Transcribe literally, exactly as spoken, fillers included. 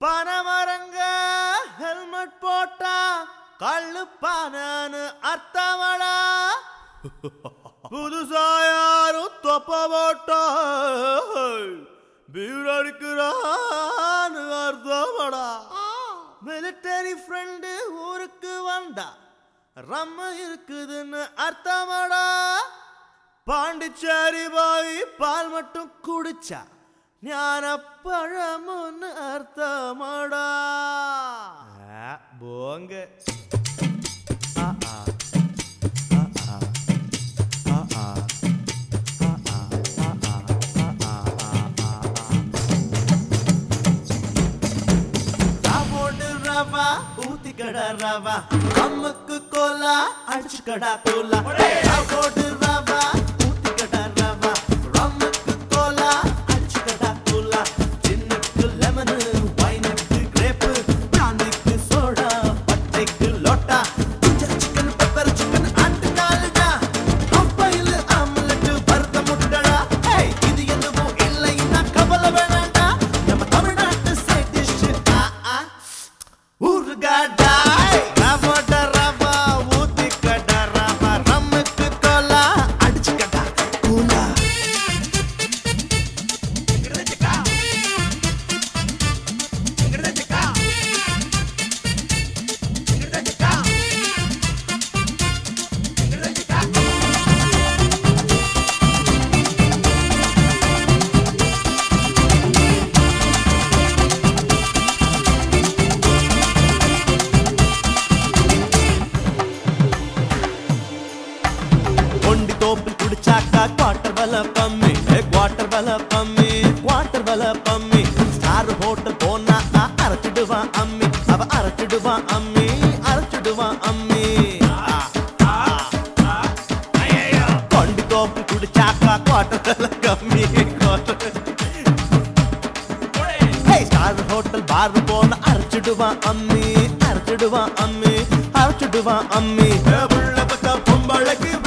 பனமரங்க helmet போட்டா கள்ளு பானு அர்த்தமடா. புதுசா யாரும் தொப்ப போட்டா பீர் அடிக்கிறான்னு அர்த்தமடா. மிலிட்டரி ஃப்ரெண்டு ஊருக்கு வந்தா ரம்ம இருக்குதுன்னு அர்த்தமடா. பாண்டிச்சேரி பாய் பால் மட்டும் குடிச்சா ஞான பழமுன்னு அர்த்தமடா. போங்க ரவா ஊத்திக்கடா ரவா அம்முக்கு கோலா அடிச்சுக்கடா கோலா. போடு ரவா ஊத்திக்கடா ரவா அம்முக்கு கோலா அடிச்சுக்கடா கோலா. சின்னுக்கு லெமனு வைனுக்கு கிரேப்பு பிராண்டிக்கு சோடா பட்டைக்கு லோட்டா. சிக்கன் பெப்பர் சிக்கன் ஆட்டு கால்டா கப்பையில் ஆம்லெட் வறுத்த முட்டடா. இது எதுவும் இல்லைன்னா கவலை வேணாண்டா. நம்ம தமிழ்நாட்டு சைட் டிஷ் ஊறுகாடா. ரவோட ரவா ஊத்திக்கடா ரவா ரம்முக்கு கோலா அடிச்சுக்கடா கூலா. ஒண்டி தோப்பில் குடிச்சாக்கா குவார்டர் வல பம்மி குவார்டர் வல பம்மி குவார்டர் வல பம்மி. ஸ்டார் ஹோட்டல் போனா அரைச்சிடுவான் அம்மி அவ அரைச்சிடுவான் அம்மி அரைச்சிடுவான் அம்மி. ஒண்டி தோப்பில் குடிச்சாக்கா குவார்டர் வல கம்மி ஸ்டார் ஹோட்டல் பார் போன அரைச்சிடுவான் அம்மி அரைச்சிடுவான் அம்மி அரைச்சிடுவான் அம்மி. பொம்பளைக்கு